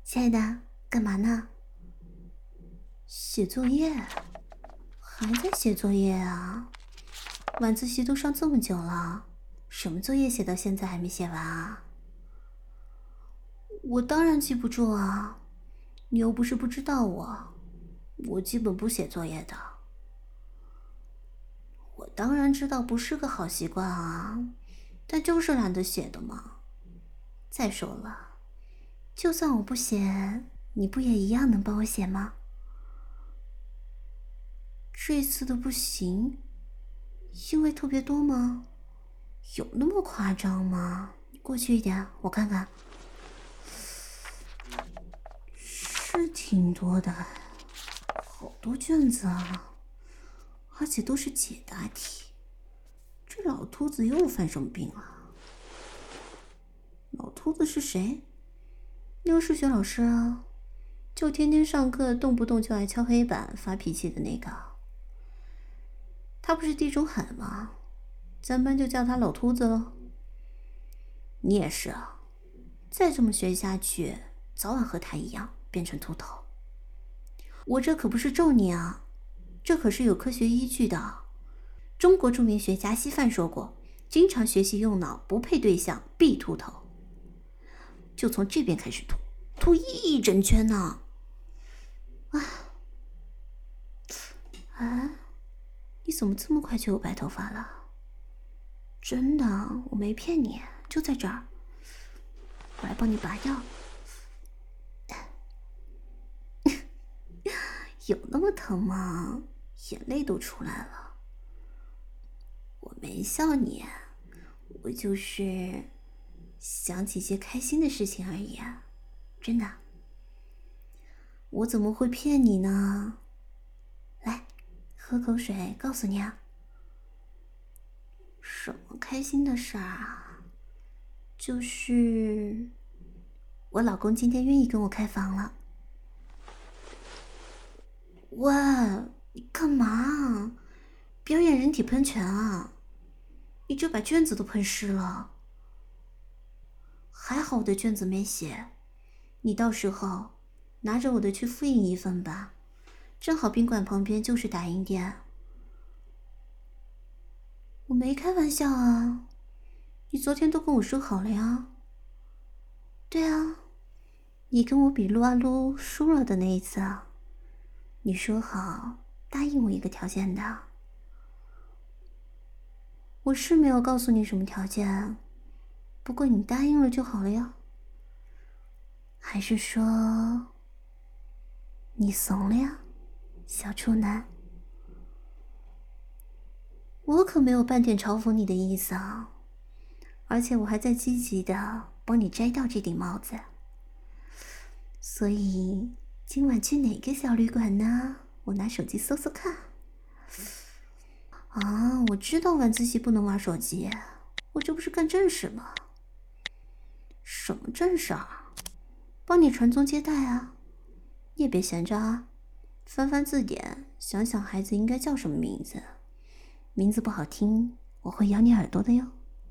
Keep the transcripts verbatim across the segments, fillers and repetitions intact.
亲爱的，干嘛呢？写作业？还在写作业啊？晚自习都上这么久了，什么作业写到现在还没写完啊？我当然记不住啊，你又不是不知道我，我基本不写作业的。我当然知道不是个好习惯啊，但就是懒得写的嘛。再说了，就算我不写，你不也一样能帮我写吗？这次的不行，因为特别多吗？有那么夸张吗？你过去一点，我看看。是挺多的，好多卷子啊，而且都是解答题。这老秃子又犯什么病了？老秃子是谁？那个数学老师啊，就天天上课动不动就爱敲黑板发脾气的那个。他不是地中海吗？咱班就叫他老秃子了。你也是啊，再这么学下去，早晚和他一样变成秃头。我这可不是咒你啊，这可是有科学依据的。中国著名学家稀饭说过，经常学习用脑不配对象必秃头。就从这边开始秃，秃一整圈呢。啊，啊，你怎么这么快就有白头发了？真的，我没骗你，就在这儿。我来帮你拔药。有那么疼吗？眼泪都出来了。我没笑你，我就是想起些开心的事情而已啊，真的。我怎么会骗你呢？来，喝口水，告诉你啊。什么开心的事儿啊？就是我老公今天愿意跟我开房了。喂，你干嘛？表演人体喷泉啊？你这把卷子都喷湿了。还好我的卷子没写，你到时候拿着我的去复印一份吧，正好宾馆旁边就是打印店。我没开玩笑啊，你昨天都跟我说好了呀。对啊，你跟我比撸啊撸输了的那一次啊，你说好答应我一个条件的。我是没有告诉你什么条件，不过你答应了就好了呀。还是说你怂了呀，小处男？我可没有半点嘲讽你的意思啊，而且我还在积极的帮你摘掉这顶帽子。所以今晚去哪个小旅馆呢？我拿手机搜搜看。啊，我知道晚自习不能玩手机，我这不是干正事吗？什么正事儿？帮你传宗接代啊！你也别闲着啊，翻翻字典，想想孩子应该叫什么名字。名字不好听，我会咬你耳朵的哟。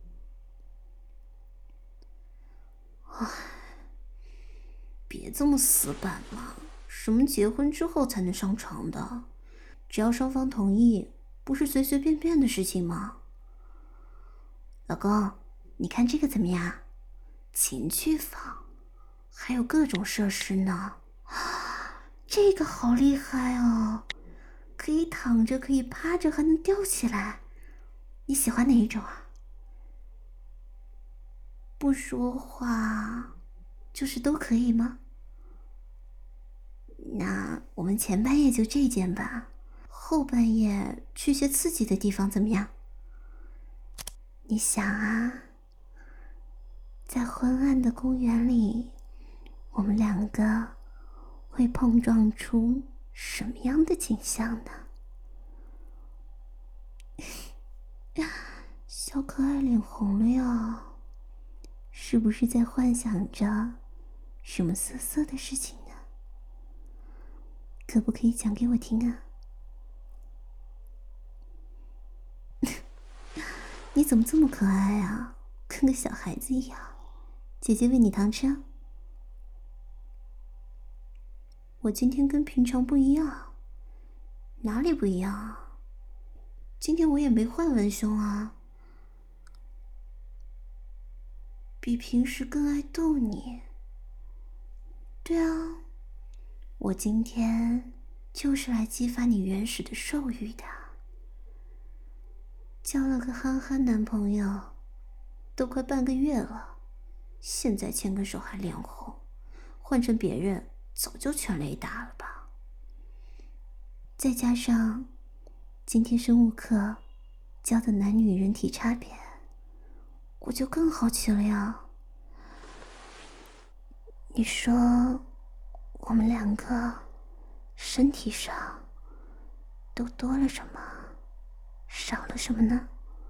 唉，别这么死板嘛！什么结婚之后才能上床的？只要双方同意，不是随随便便的事情吗？老公，你看这个怎么样？情趣房，还有各种设施呢。这个好厉害哦，可以躺着，可以趴着，还能吊起来。你喜欢哪一种啊？不说话，就是都可以吗？那我们前半夜就这间吧，后半夜去些刺激的地方怎么样？你想啊，在昏暗的公园里，我们两个会碰撞出什么样的景象呢？小可爱脸红了呀，是不是在幻想着什么色色的事情呢？可不可以讲给我听啊？你怎么这么可爱啊，跟个小孩子一样。姐姐喂你糖吃啊。 我今天跟平常不一样。哪里不一样啊？今天我也没换文胸啊。比平时更爱逗你。对啊，我今天就是来激发你原始的兽欲的。交了个憨憨男朋友，都快半个月了，现在牵个手还脸红，换成别人早就全雷打了吧。再加上今天生物课教的男女人体差别，我就更好奇了呀。你说我们两个身体上都多了什么，少了什么呢？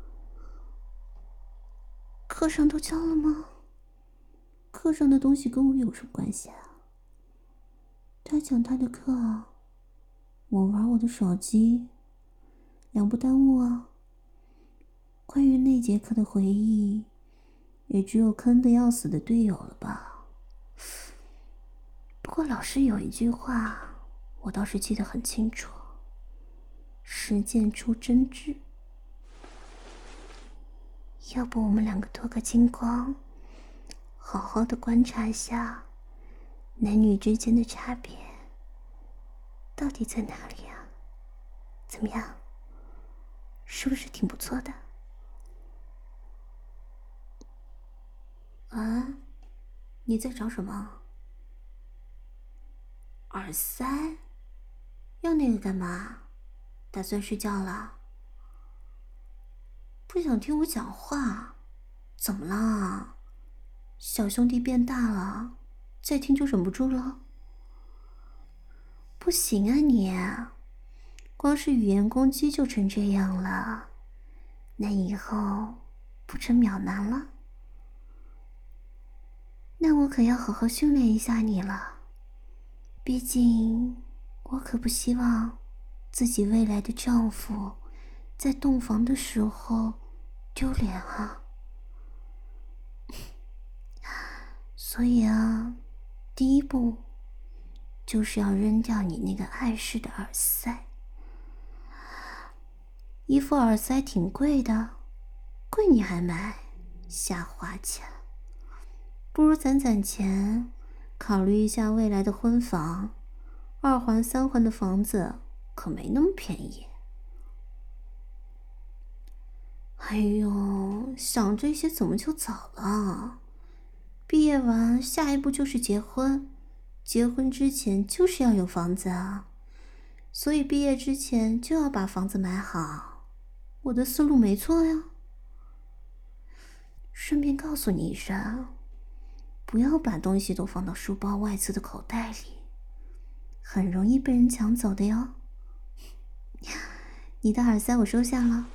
课上都教了吗？课上的东西跟我有什么关系啊？他讲他的课，我玩我的手机，两不耽误啊。关于那节课的回忆，也只有坑得要死的队友了吧。不过老师有一句话，我倒是记得很清楚：实践出真知。要不我们两个脱个精光，好好的观察一下男女之间的差别到底在哪里啊？怎么样？是不是挺不错的？啊？你在找什么？耳塞？要那个干嘛？打算睡觉了？不想听我讲话？怎么了？小兄弟变大了，再听就忍不住了？不行啊你，光是语言攻击就成这样了，那以后不成秒男了？那我可要好好训练一下你了，毕竟我可不希望自己未来的丈夫在洞房的时候丢脸啊。所以啊，第一步就是要扔掉你那个碍事的耳塞。一副耳塞挺贵的，贵你还买，瞎花钱。不如攒攒钱，考虑一下未来的婚房，二环三环的房子可没那么便宜。哎呦，想这些怎么就早了？毕业完下一步就是结婚，结婚之前就是要有房子啊，所以毕业之前就要把房子买好。我的思路没错呀。顺便告诉你一声，不要把东西都放到书包外侧的口袋里，很容易被人抢走的哟。你的耳塞我收下了。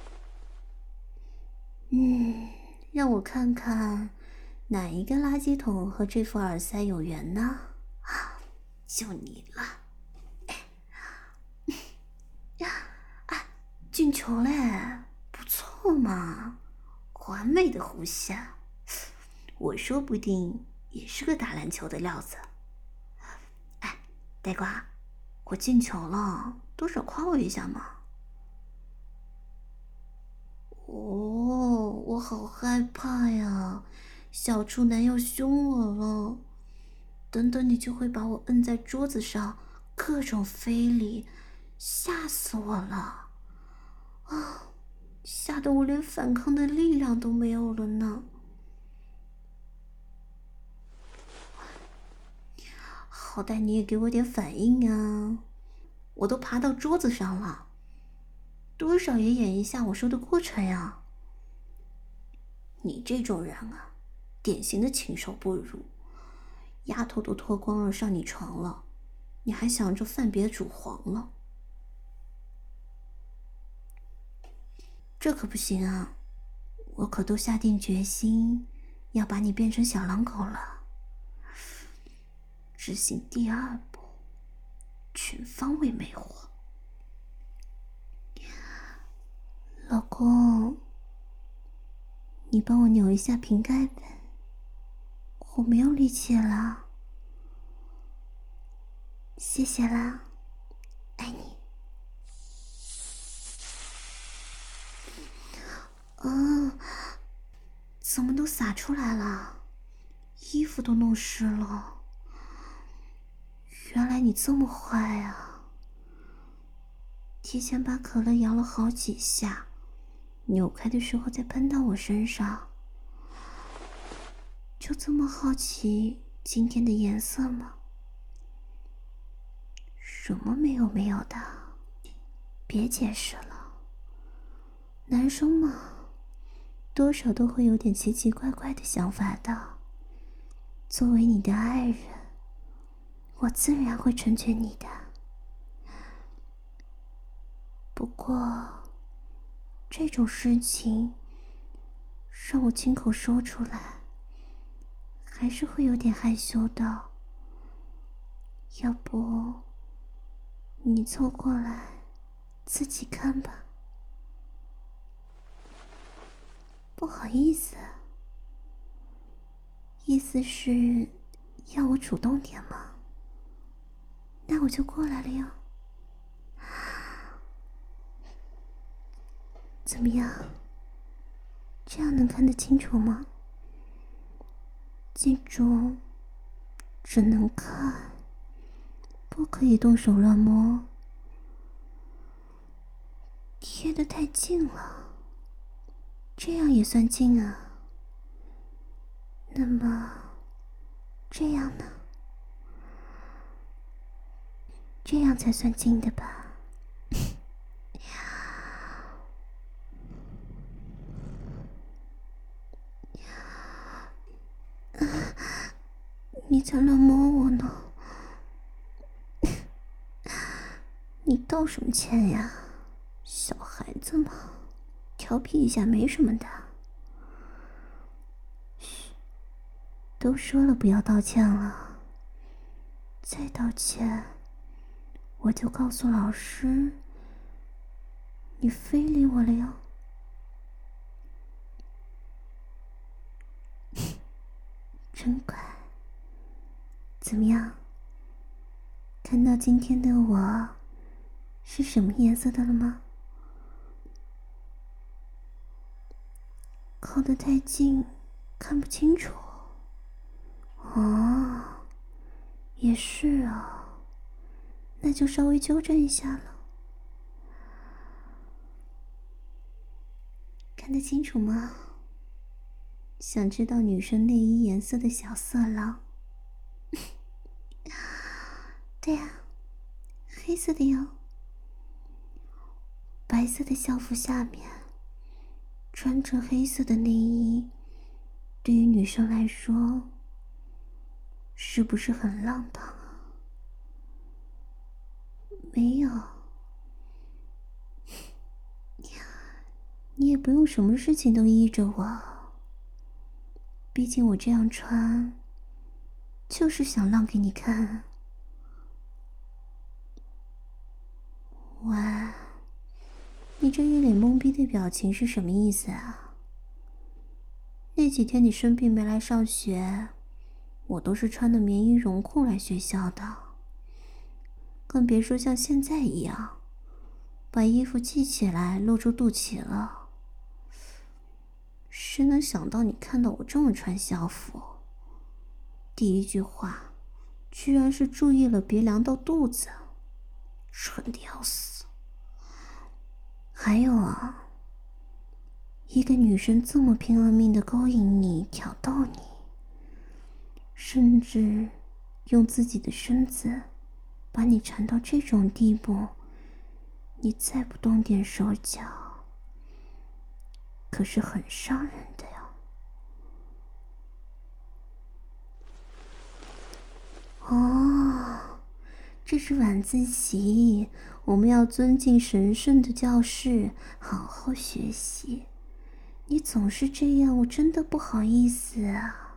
嗯，让我看看哪一个垃圾桶和这副耳塞有缘呢？啊，就你了。啊，进球嘞，不错嘛，完美的弧下，我说不定也是个打篮球的料子。哎，呆瓜，我进球了，多少夸我一下嘛。哦，我好害怕呀，小处男要凶我了。等等你就会把我摁在桌子上，各种非礼，吓死我了。啊，吓得我连反抗的力量都没有了呢。好歹你也给我点反应啊，我都爬到桌子上了，多少也演一下我说的过程呀。你这种人啊，典型的禽兽不如，丫头都脱光了上你床了，你还想着犯别主皇了？这可不行啊，我可都下定决心要把你变成小狼狗了。执行第二步，全方位魅惑。老公，你帮我扭一下瓶盖呗，我没有力气了。 谢谢啦，爱你。啊，怎么都洒出来了，衣服都弄湿了。原来你这么坏啊！提前把可乐摇了好几下，扭开的时候再喷到我身上。就这么好奇今天的颜色吗？什么没有没有的，别解释了。男生嘛，多少都会有点奇奇怪怪的想法的。作为你的爱人，我自然会成全你的。不过，这种事情让我亲口说出来，还是会有点害羞的。要不，你凑过来自己看吧。不好意思，意思是要我主动点吗？那我就过来了哟。怎么样？这样能看得清楚吗？记住，只能看，不可以动手乱摸。贴得太近了，这样也算近啊。那么，这样呢？这样才算近的吧？你才乱摸我呢！你道什么歉呀？小孩子嘛，调皮一下没什么的。嘘，都说了不要道歉了，再道歉，我就告诉老师，你非礼我了哟。真乖。怎么样？看到今天的我是什么颜色的了吗？靠得太近，看不清楚。哦，也是啊，那就稍微纠正一下了。看得清楚吗？想知道女生内衣颜色的小色狼？对呀、啊，黑色的哟。白色的校服下面穿着黑色的内衣，对于女生来说，是不是很浪荡啊？没有，你也不用什么事情都依着我。毕竟我这样穿，就是想浪给你看。喂，你这一脸懵逼的表情是什么意思啊？那几天你生病没来上学，我都是穿的棉衣绒裤来学校的，更别说像现在一样，把衣服系起来露出肚脐了。谁能想到你看到我这么穿校服，第一句话居然是注意了别凉到肚子，蠢的要死。还有啊，一个女生这么拼了命的勾引你、挑逗你，甚至用自己的身子把你缠到这种地步，你再不动点手脚，可是很伤人的呀。哦，这是晚自习，我们要尊敬神圣的教室，好好学习。你总是这样，我真的不好意思啊。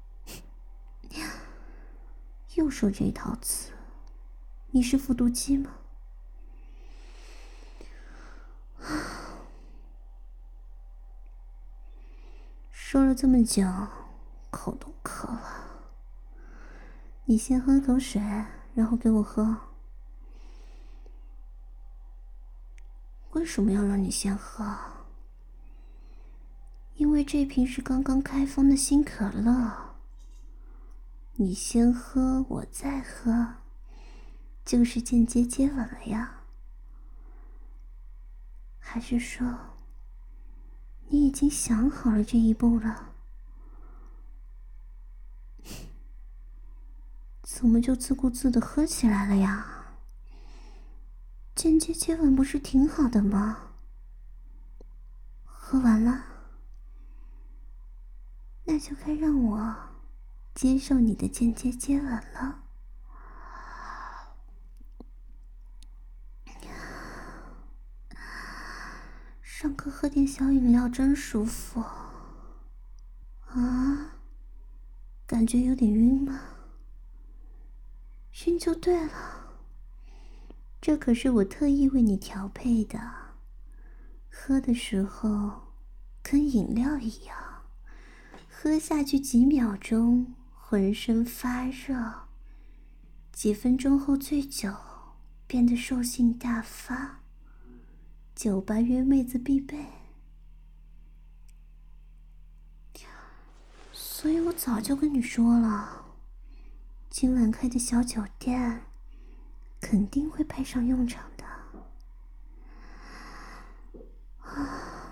又说这套词，你是复读机吗？说了这么久，口都渴了。你先喝口水， 然后给我喝。为什么要让你先喝？因为这瓶是刚刚开封的新可乐，你先喝，我再喝，就是间接接吻了呀？还是说，你已经想好了这一步了？怎么就自顾自地喝起来了呀？间接接吻不是挺好的吗？喝完了，那就该让我接受你的间接接吻了。上课喝点小饮料真舒服。啊，感觉有点晕吗？晕就对了，这可是我特意为你调配的，喝的时候跟饮料一样，喝下去几秒钟浑身发热，几分钟后醉酒，变得兽性大发，酒吧约妹子必备。所以我早就跟你说了，今晚开的小酒店肯定会派上用场的。啊，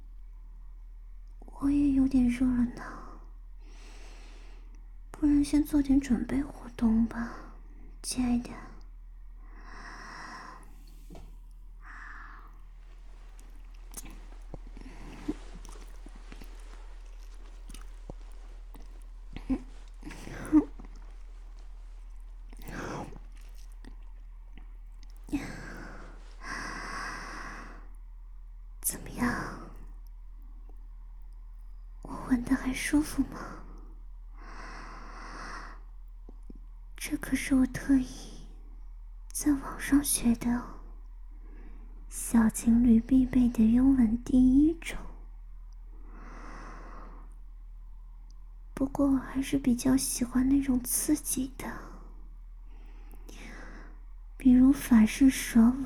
我也有点热了呢，不然先做点准备活动吧，亲爱的。怎么样？我闻得还舒服吗？这可是我特意在网上学的哦，小情侣必备的拥吻第一种。不过我还是比较喜欢那种刺激的，比如法式舌吻，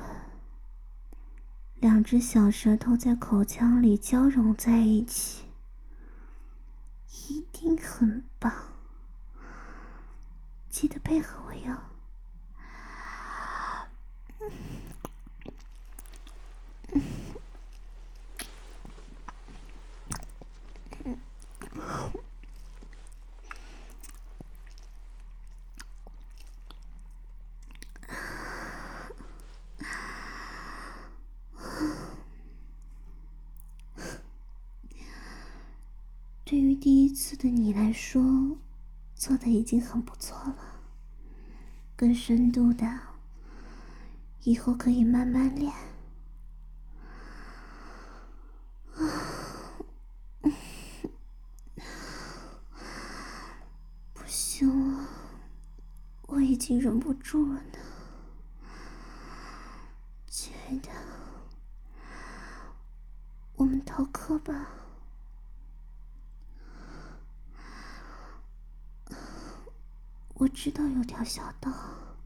两只小舌头在口腔里交融在一起，一定很棒。记得配合我哟。对于第一次的你来说，做的已经很不错了。更深度的，以后可以慢慢练。不行了，我已经忍不住了呢。亲爱的，我们逃课吧。我知道有条小道，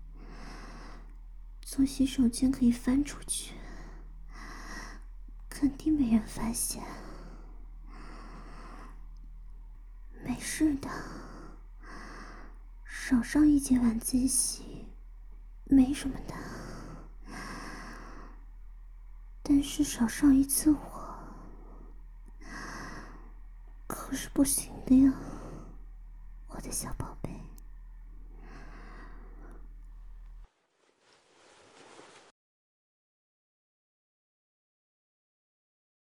从洗手间可以翻出去，肯定没人发现。没事的，少上一节晚自习没什么的，但是少上一次我可是不行的呀，我的小宝贝。